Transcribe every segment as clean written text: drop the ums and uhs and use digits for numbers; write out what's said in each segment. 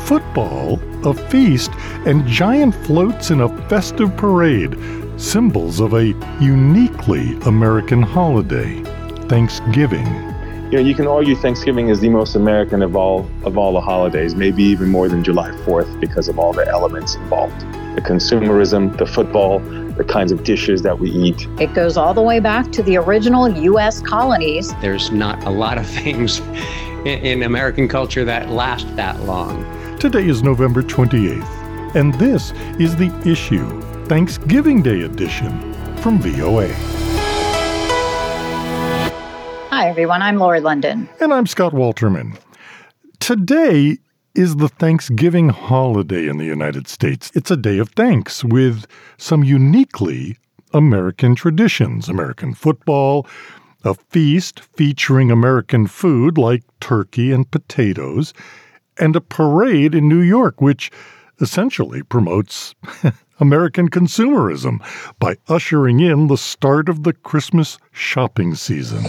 football, a feast, and giant floats in a festive parade, symbols of a uniquely American holiday, Thanksgiving. You can argue Thanksgiving is the most American of all the holidays, maybe even more than July 4th because of all the elements involved. The consumerism, the football, the kinds of dishes that we eat. It goes all the way back to the original U.S. colonies. There's not a lot of things in American culture that last that long. Today is November 28th, and this is The Issue, Thanksgiving Day edition from VOA. Hi, everyone. I'm Lori London. And I'm Scott Walterman. Today is the Thanksgiving holiday in the United States. It's a day of thanks with some uniquely American traditions. American football, a feast featuring American food like turkey and potatoes, and a parade in New York, which essentially promotes American consumerism by ushering in the start of the Christmas shopping season.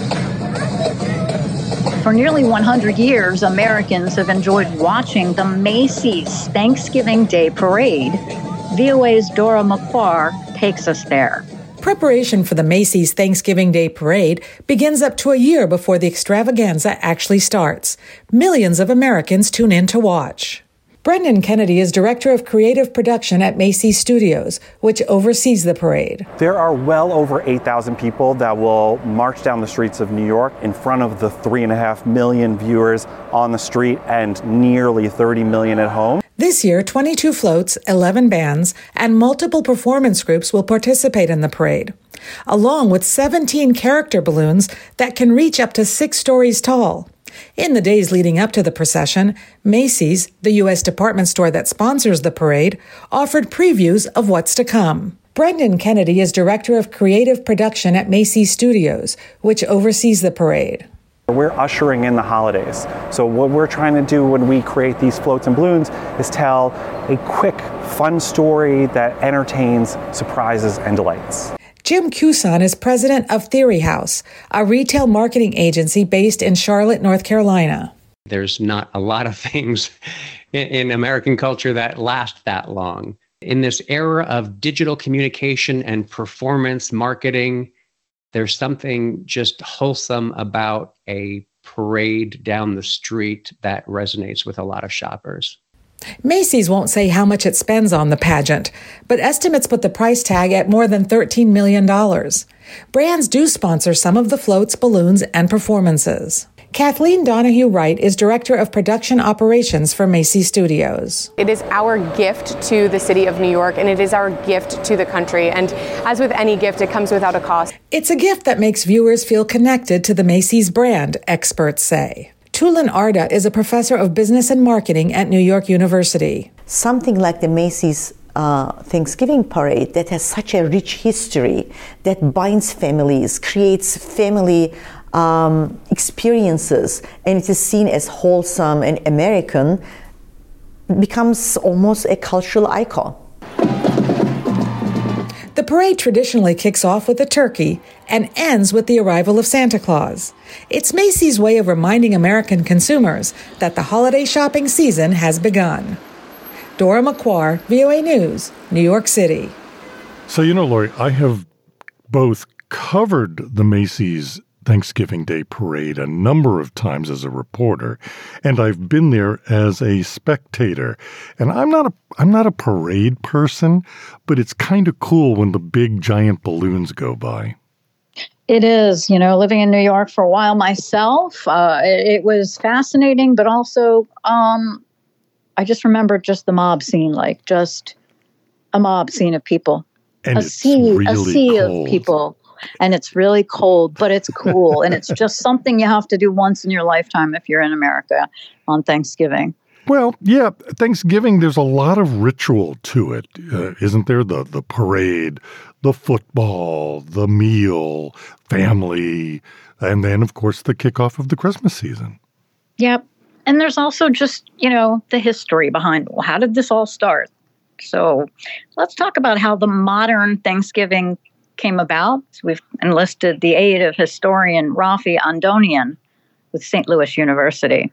For nearly 100 years, Americans have enjoyed watching the Macy's Thanksgiving Day Parade. VOA's Dora McQuarr takes us there. Preparation for the Macy's Thanksgiving Day Parade begins up to a year before the extravaganza actually starts. Millions of Americans tune in to watch. Brendan Kennedy is Director of Creative Production at Macy's Studios, which oversees the parade. There are well over 8,000 people that will march down the streets of New York in front of the 3.5 million viewers on the street and nearly 30 million at home. This year, 22 floats, 11 bands, and multiple performance groups will participate in the parade, along with 17 character balloons that can reach up to 6 stories tall. In the days leading up to the procession, Macy's, the U.S. department store that sponsors the parade, offered previews of what's to come. Brendan Kennedy is Director of Creative Production at Macy's Studios, which oversees the parade. We're ushering in the holidays. So what we're trying to do when we create these floats and balloons is tell a quick, fun story that entertains, surprises, and delights. Jim Cuson is president of Theory House, a retail marketing agency based in Charlotte, North Carolina. There's not a lot of things in American culture that last that long. In this era of digital communication and performance marketing, there's something just wholesome about a parade down the street that resonates with a lot of shoppers. Macy's won't say how much it spends on the pageant, but estimates put the price tag at more than $13 million. Brands do sponsor some of the floats, balloons, and performances. Kathleen Donahue-Wright is Director of Production Operations for Macy's Studios. It is our gift to the city of New York, and it is our gift to the country. And as with any gift, it comes without a cost. It's a gift that makes viewers feel connected to the Macy's brand, experts say. Tulin Arda is a professor of business and marketing at New York University. Something like the Macy's Thanksgiving parade that has such a rich history that binds families, creates family experiences, and it is seen as wholesome and American, becomes almost a cultural icon. The parade traditionally kicks off with a turkey and ends with the arrival of Santa Claus. It's Macy's way of reminding American consumers that the holiday shopping season has begun. Dora McQuarr, VOA News, New York City. So, Lori, I have both covered the Macy's Thanksgiving Day Parade a number of times as a reporter, and I've been there as a spectator. And I'm not a parade person, but it's kind of cool when the big giant balloons go by. It is, living in New York for a while myself, it was fascinating, but also I just remember just the mob scene, like just a mob scene of people, and a sea of people. And it's really cold, but it's cool. And it's just something you have to do once in your lifetime if you're in America on Thanksgiving. Well, yeah, Thanksgiving, there's a lot of ritual to it, isn't there? The parade, the football, the meal, family, and then, of course, the kickoff of the Christmas season. Yep. And there's also just, the history behind, well, how did this all start? So let's talk about how the modern Thanksgiving came about. We've enlisted the aid of historian Rafi Andonian with St. Louis University.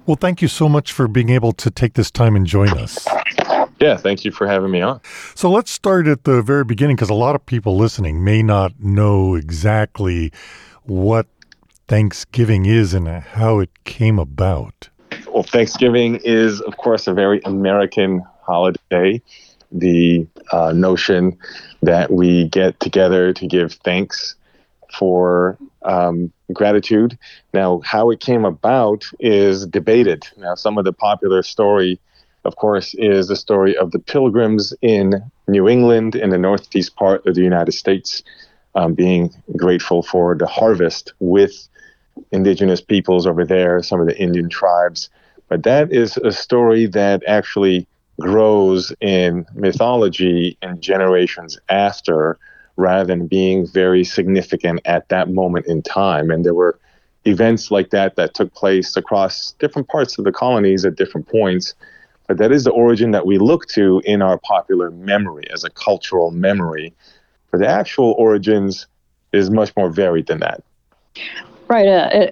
Well, thank you so much for being able to take this time and join us. Yeah, thank you for having me on. So let's start at the very beginning, because a lot of people listening may not know exactly what Thanksgiving is and how it came about. Well, Thanksgiving is, of course, a very American holiday. The notion that we get together to give thanks for gratitude. Now, how it came about is debated. Now, some of the popular story, of course, is the story of the Pilgrims in New England, in the northeast part of the United States, being grateful for the harvest with indigenous peoples over there, some of the Indian tribes. But that is a story that actually grows in mythology and generations after, rather than being very significant at that moment in time. And there were events like that took place across different parts of the colonies at different points. But that is the origin that we look to in our popular memory as a cultural memory. But the actual origins is much more varied than that. Right.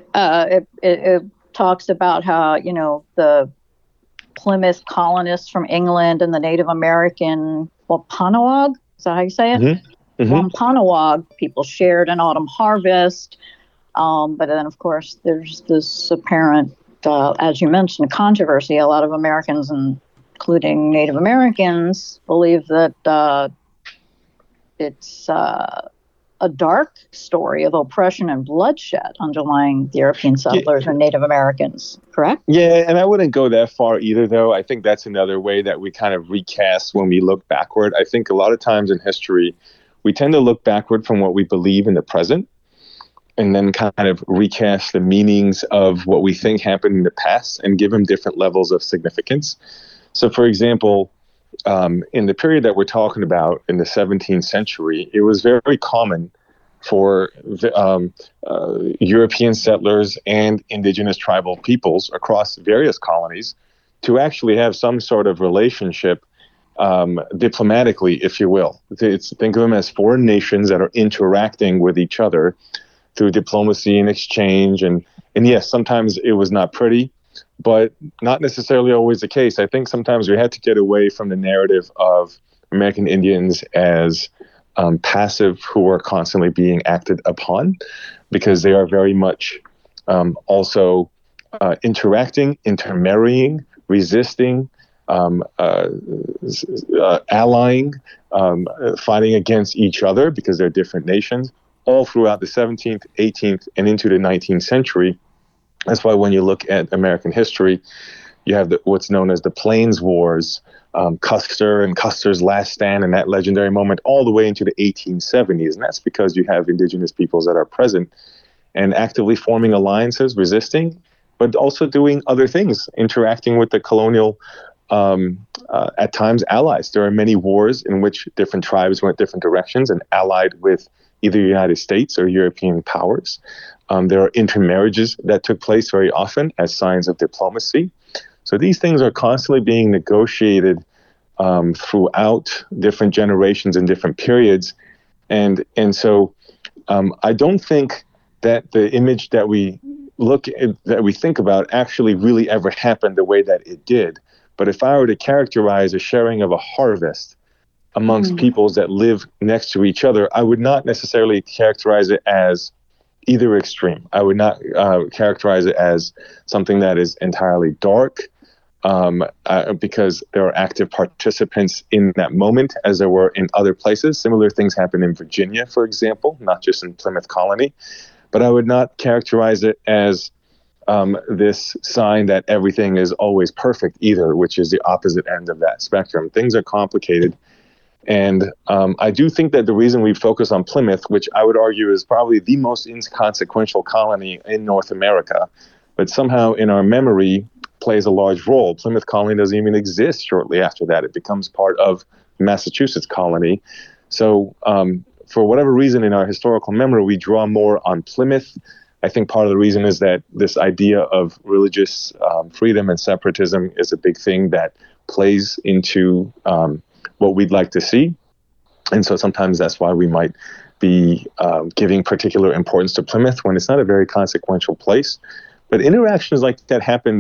It talks about how, the Plymouth colonists from England and the Native American Wampanoag, is that how you say it? Mm-hmm. Mm-hmm. Wampanoag people shared an autumn harvest. But then, of course, there's this apparent, as you mentioned, controversy. A lot of Americans, including Native Americans, believe that it's a dark story of oppression and bloodshed underlying the European settlers and Native Americans, correct? Yeah, and I wouldn't go that far either, though. I think that's another way that we kind of recast when we look backward. I think a lot of times in history, we tend to look backward from what we believe in the present, and then kind of recast the meanings of what we think happened in the past and give them different levels of significance. So, for example, in the period that we're talking about in the 17th century, it was very common for European settlers and indigenous tribal peoples across various colonies to actually have some sort of relationship diplomatically, if you will. Think of them as foreign nations that are interacting with each other through diplomacy and exchange. And yes, sometimes it was not pretty, but not necessarily always the case. I think sometimes we had to get away from the narrative of American Indians as passive who are constantly being acted upon, because they are very much also interacting, intermarrying, resisting, allying, fighting against each other because they're different nations, all throughout the 17th, 18th, and into the 19th century. That's why when you look at American history, you have what's known as the Plains Wars, Custer and Custer's Last Stand, and that legendary moment all the way into the 1870s. And that's because you have indigenous peoples that are present and actively forming alliances, resisting, but also doing other things, interacting with the colonial, at times, allies. There are many wars in which different tribes went different directions and allied with either the United States or European powers. There are intermarriages that took place very often as signs of diplomacy. So these things are constantly being negotiated throughout different generations and different periods. And so I don't think that the image that we think about actually really ever happened the way that it did. But if I were to characterize a sharing of a harvest amongst peoples that live next to each other, I would not necessarily characterize it as either extreme. I would not characterize it as something that is entirely dark, because there are active participants in that moment, as there were in other places. Similar things happen in Virginia, for example, not just in Plymouth Colony. But I would not characterize it as this sign that everything is always perfect either, which is the opposite end of that spectrum. Things are complicated. And I do think that the reason we focus on Plymouth, which I would argue is probably the most inconsequential colony in North America, but somehow in our memory plays a large role. Plymouth Colony doesn't even exist shortly after that. It becomes part of Massachusetts Colony. So for whatever reason in our historical memory, we draw more on Plymouth. I think part of the reason is that this idea of religious freedom and separatism is a big thing that plays into what we'd like to see. And so sometimes that's why we might be giving particular importance to Plymouth when it's not a very consequential place. But interactions like that happened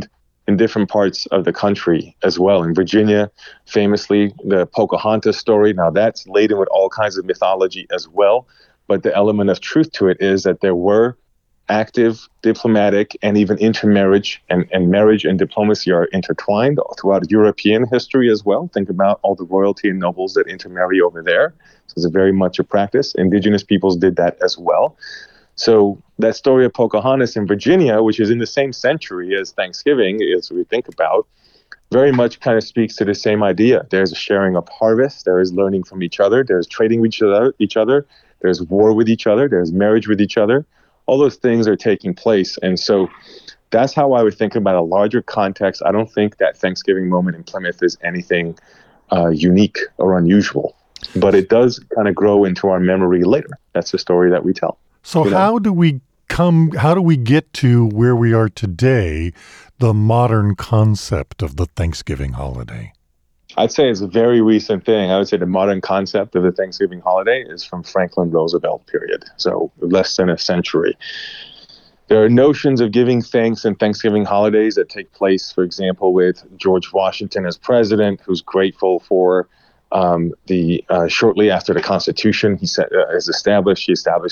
in different parts of the country as well. In Virginia, famously, the Pocahontas story. Now, that's laden with all kinds of mythology as well. But the element of truth to it is that there were active diplomatic and even intermarriage, and marriage and diplomacy are intertwined throughout European history as well. Think about all the royalty and nobles that intermarry over there. So it's very much a practice. Indigenous peoples did that as well. So that story of Pocahontas in Virginia, which is in the same century as Thanksgiving, as we think about, very much kind of speaks to the same idea. There's a sharing of harvest. There is learning from each other. There's trading with each other. There's war with each other. There's marriage with each other. All those things are taking place. And so that's how I would think about a larger context. I don't think that Thanksgiving moment in Plymouth is anything unique or unusual, but it does kind of grow into our memory later. That's the story that we tell. So how do we get to where we are today, the modern concept of the Thanksgiving holiday? I'd say it's a very recent thing. I would say the modern concept of the Thanksgiving holiday is from Franklin Roosevelt period, so less than a century. There are notions of giving thanks and Thanksgiving holidays that take place, for example, with George Washington as president, who's grateful for shortly after the Constitution is established,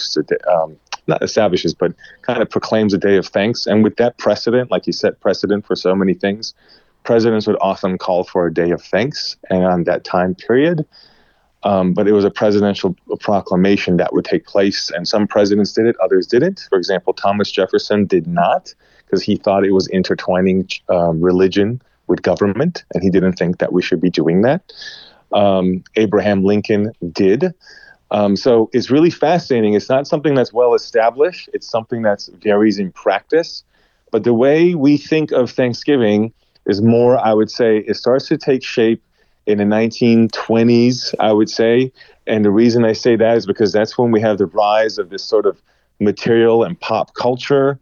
but kind of proclaims a day of thanks. And with that precedent, like he set precedent for so many things, presidents would often call for a day of thanks on that time period. But it was a presidential proclamation that would take place, and some presidents did it, others didn't. For example, Thomas Jefferson did not, because he thought it was intertwining religion with government, and he didn't think that we should be doing that. Abraham Lincoln did. So it's really fascinating. It's not something that's well established. It's something that varies in practice. But the way we think of Thanksgiving is more, I would say, it starts to take shape in the 1920s, I would say. And the reason I say that is because that's when we have the rise of this sort of material and pop culture,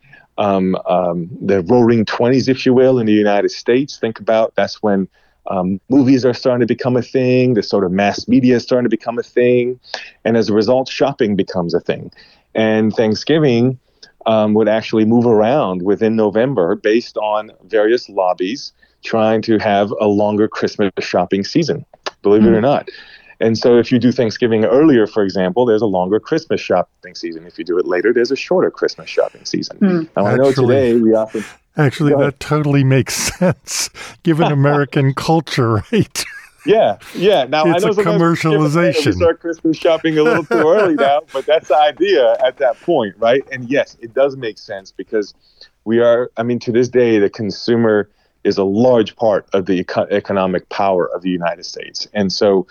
the roaring 20s, if you will, in the United States. Think about that's when movies are starting to become a thing, the sort of mass media is starting to become a thing. And as a result, shopping becomes a thing. And Thanksgiving would actually move around within November based on various lobbies trying to have a longer Christmas shopping season, believe it or not. And so if you do Thanksgiving earlier, for example, there's a longer Christmas shopping season. If you do it later, there's a shorter Christmas shopping season. Now, I know today we often... Actually, that totally makes sense, given American culture, right? Yeah. Now, it's I know a commercialization. We start Christmas shopping a little too early now, but that's the idea at that point, right? And yes, it does make sense because to this day, the consumer is a large part of the economic power of the United States. And so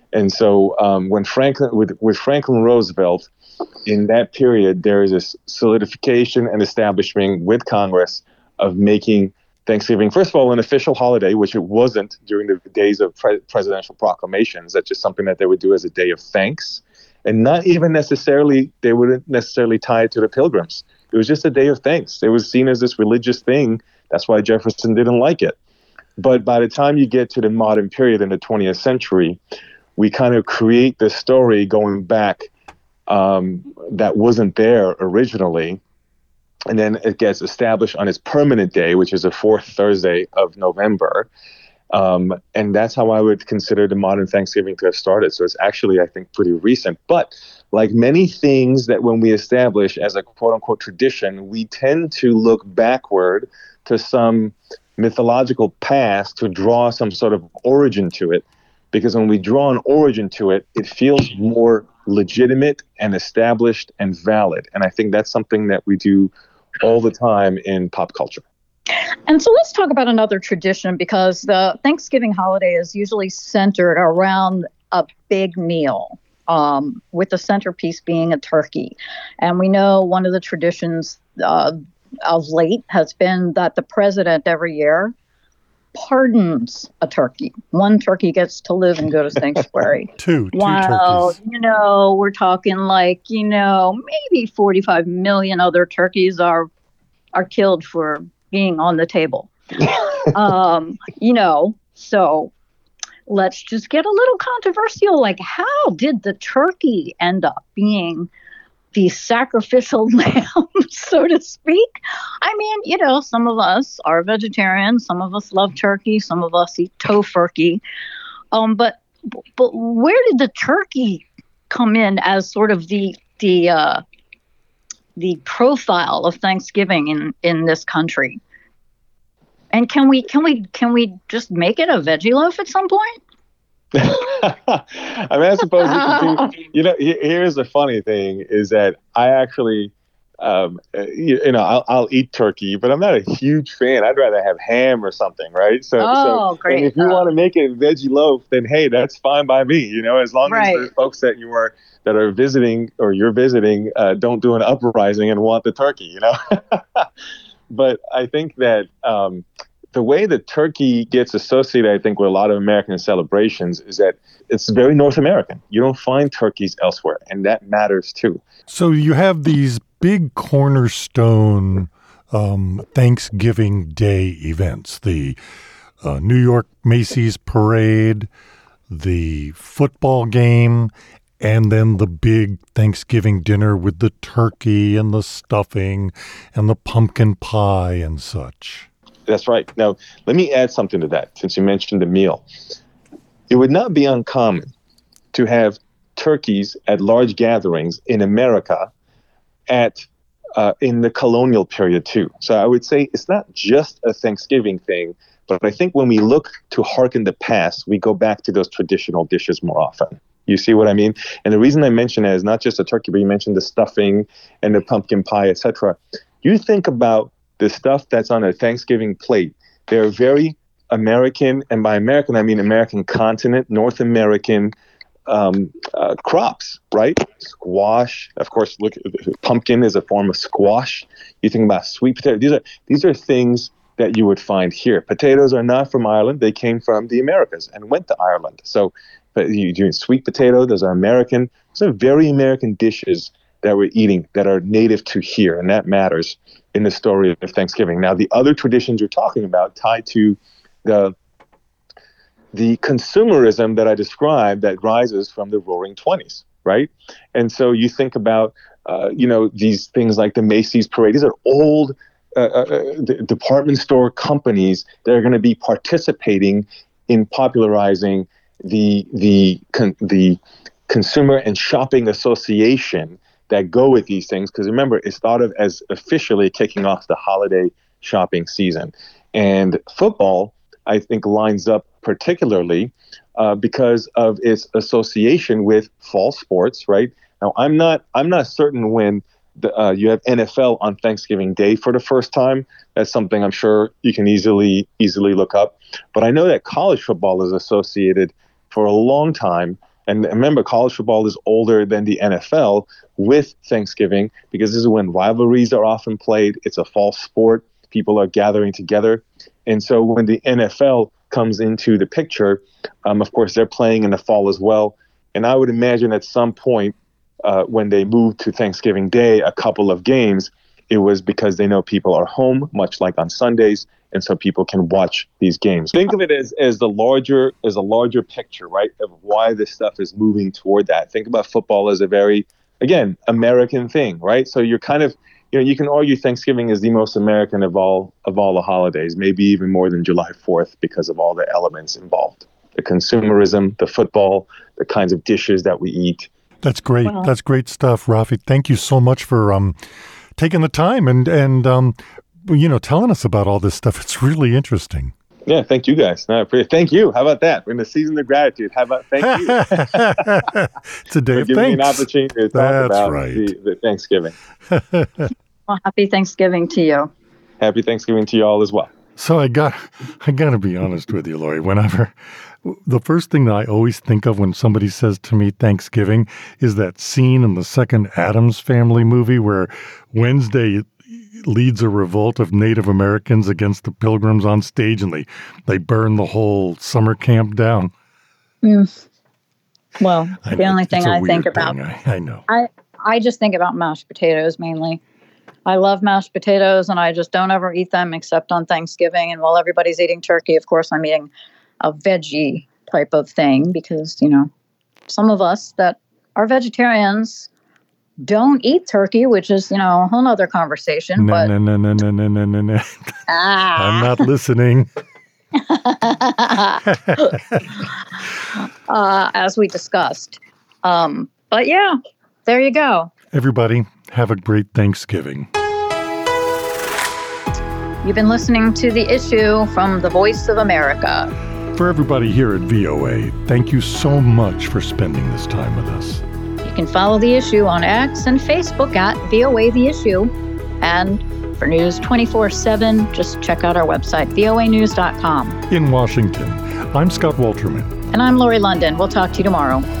when Franklin Roosevelt, in that period, there is a solidification and establishment with Congress of making Thanksgiving, first of all, an official holiday, which it wasn't during the days of presidential proclamations. That's just something that they would do as a day of thanks. And not even necessarily, they wouldn't necessarily tie it to the Pilgrims. It was just a day of thanks. It was seen as this religious thing. That's why Jefferson didn't like it. But by the time you get to the modern period in the 20th century, we kind of create this story going back that wasn't there originally. And then it gets established on its permanent day, which is the fourth Thursday of November. And that's how I would consider the modern Thanksgiving to have started. So it's actually, I think, pretty recent. But like many things that when we establish as a quote-unquote tradition, we tend to look backward to some mythological past to draw some sort of origin to it. Because when we draw an origin to it, it feels more legitimate and established and valid. And I think that's something that we do all the time in pop culture. And so let's talk about another tradition, because the Thanksgiving holiday is usually centered around a big meal, with the centerpiece being a turkey. And we know one of the traditions of late has been that the president every year pardons a turkey. One turkey gets to live and go to sanctuary. Two turkeys. We're talking like, maybe 45 million other turkeys are killed for being on the table. So let's just get a little controversial. Like, how did the turkey end up being the sacrificial lamb, so to speak. I mean, some of us are vegetarians, some of us love turkey, some of us eat tofurkey. But where did the turkey come in as sort of the profile of Thanksgiving in this country? And can we just make it a veggie loaf at some point? I mean, I suppose we can do. Here's the funny thing: is that I actually, I'll eat turkey, but I'm not a huge fan. I'd rather have ham or something, right? So great. And if you want to make it a veggie loaf, then hey, that's fine by me. As long as the folks that are visiting or you're visiting don't do an uprising and want the turkey, But I think that the way that turkey gets associated, I think, with a lot of American celebrations is that it's very North American. You don't find turkeys elsewhere, and that matters too. So you have these big cornerstone Thanksgiving Day events, the New York Macy's Parade, the football game, and then the big Thanksgiving dinner with the turkey and the stuffing and the pumpkin pie and such. That's right. Now, let me add something to that, since you mentioned the meal. It would not be uncommon to have turkeys at large gatherings in America in the colonial period, too. So I would say it's not just a Thanksgiving thing, but I think when we look to hearken the past, we go back to those traditional dishes more often. You see what I mean? And the reason I mention that is not just the turkey, but you mentioned the stuffing and the pumpkin pie, etc. You think about the stuff that's on a Thanksgiving plate. They're very American, and by American, I mean American continent, North American crops, right? Squash, of course, look, pumpkin is a form of squash. You think about sweet potato. These are things that you would find here. Potatoes are not from Ireland. They came from the Americas and went to Ireland. So, but you're doing sweet potato, those are American. Those are very American dishes that we're eating that are native to here, and that matters in the story of Thanksgiving. Now, the other traditions you're talking about tied to the consumerism that I described that rises from the Roaring '20s, right? And so you think about, these things like the Macy's Parade. These are old department store companies that are going to be participating in popularizing the consumer and shopping association that go with these things, because remember, it's thought of as officially kicking off the holiday shopping season. And football, I think, lines up particularly because of its association with fall sports, right? Now, I'm not certain when you have NFL on Thanksgiving Day for the first time. That's something I'm sure you can easily look up. But I know that college football is associated for a long time. And remember, college football is older than the NFL with Thanksgiving, because this is when rivalries are often played. It's a fall sport. People are gathering together. And so when the NFL comes into the picture, of course, they're playing in the fall as well. And I would imagine at some point when they moved to Thanksgiving Day, a couple of games, it was because they know people are home, much like on Sundays, and so people can watch these games. Think of it as a larger picture, right, of why this stuff is moving toward that. Think about football as a very, again, American thing, right? So you're kind of, you can argue Thanksgiving is the most American of all the holidays, maybe even more than July 4th because of all the elements involved. The consumerism, the football, the kinds of dishes that we eat. That's great. Wow. That's great stuff, Rafi. Thank you so much for taking the time and telling us about all this stuff. It's really interesting. Yeah, thank you guys. No, thank you. How about that? We're in the season of gratitude. How about thank you? It's a day of thanks. Giving me an opportunity to talk about the Thanksgiving. Well, happy Thanksgiving to you. Happy Thanksgiving to you all as well. So I got to be honest with you, Lori. The first thing that I always think of when somebody says to me Thanksgiving is that scene in the second Addams Family movie where Wednesday leads a revolt of Native Americans against the Pilgrims on stage, and they burn the whole summer camp down. Well, the only thing I think about, I know. I just think about mashed potatoes mainly. I love mashed potatoes, and I just don't ever eat them except on Thanksgiving. And while everybody's eating turkey, of course, I'm eating a veggie type of thing because, some of us that are vegetarians don't eat turkey, which is, a whole nother conversation. No. I'm not listening. As we discussed. But yeah, there you go. Everybody, have a great Thanksgiving. You've been listening to The Issue from the Voice of America. For everybody here at VOA, thank you so much for spending this time with us. You can follow The Issue on X and Facebook at VOA The Issue. And for news 24/7, just check out our website, voanews.com. In Washington, I'm Scott Walterman. And I'm Lori London. We'll talk to you tomorrow.